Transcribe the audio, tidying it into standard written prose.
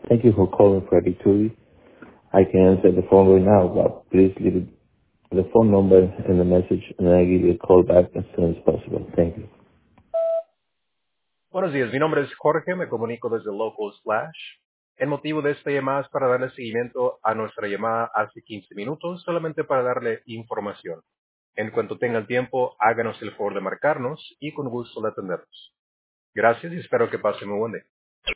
Thank you for calling Freddy Tui. I can answer the phone right now, but please leave the phone number and the message, and I'll give you a call back as soon as possible. Thank you. Buenos días, mi nombre es Jorge, me comunico desde Local Slash. El motivo de esta llamada es para darle seguimiento a nuestra llamada hace 15 minutos, solamente para darle información. En cuanto tengan tiempo, háganos el favor de marcarnos y con gusto le atenderemos. Gracias y espero que pase muy buen día.